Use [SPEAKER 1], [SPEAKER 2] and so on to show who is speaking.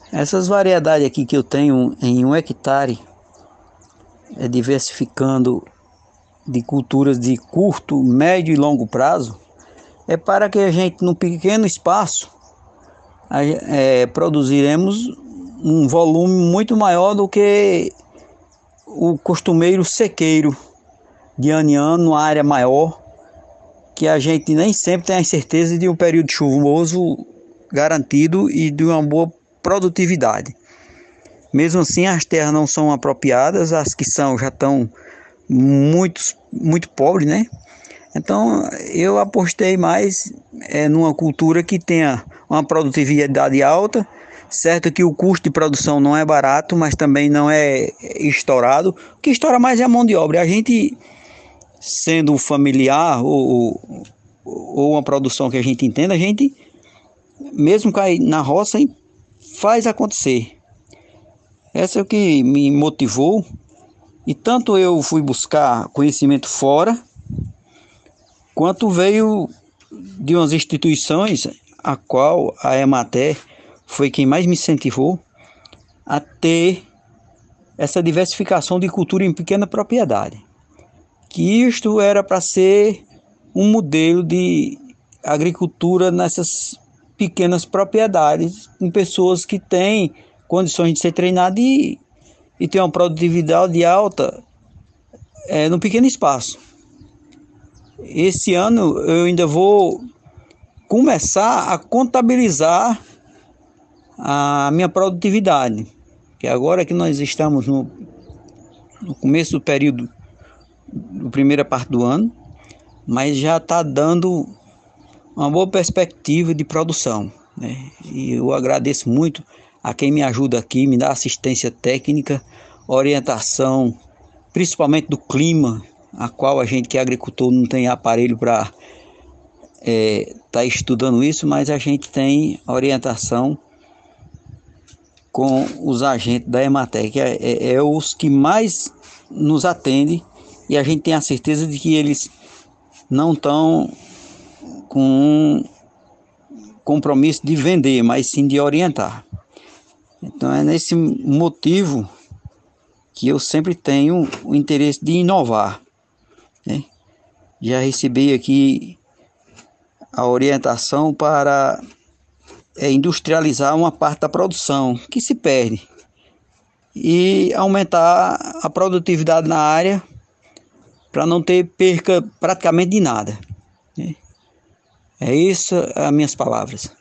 [SPEAKER 1] Essas variedades aqui que eu tenho em 1 hectare, diversificando de culturas de curto, médio e longo prazo, é para que a gente, num pequeno espaço, produziremos um volume muito maior do que o costumeiro sequeiro de ano em ano, numa área maior, que a gente nem sempre tem a certeza de um período chuvoso garantido e de uma boa produtividade. Mesmo assim, as terras não são apropriadas, as que são já estão muito pobres, né? Então, eu apostei mais numa cultura que tenha uma produtividade alta, certo que o custo de produção não é barato, mas também não é estourado. O que estoura mais é a mão de obra. A gente, sendo familiar ou uma produção que a gente entenda, a gente, mesmo cair na roça, faz acontecer. Essa é o que me motivou, e tanto eu fui buscar conhecimento fora, quanto veio de umas instituições, a qual a Emater foi quem mais me incentivou a ter essa diversificação de cultura em pequena propriedade. Que isto era para ser um modelo de agricultura nessas pequenas propriedades, com pessoas que têm condições de ser treinadas e ter uma produtividade alta no pequeno espaço. Esse ano eu ainda vou começar a contabilizar a minha produtividade, que agora que nós estamos no começo do período, da primeira parte do ano, mas já está dando uma boa perspectiva de produção, né? E eu agradeço muito a quem me ajuda aqui, me dá assistência técnica, orientação, principalmente do clima, a qual a gente que é agricultor não tem aparelho para tá estudando isso, mas a gente tem orientação com os agentes da Emater, que é os que mais nos atendem, e a gente tem a certeza de que eles não estão com um compromisso de vender, mas sim de orientar. Então é nesse motivo que eu sempre tenho o interesse de inovar, né? Já recebi aqui a orientação para industrializar uma parte da produção que se perde e aumentar a produtividade na área para não ter perca praticamente de nada, né? É isso as minhas palavras.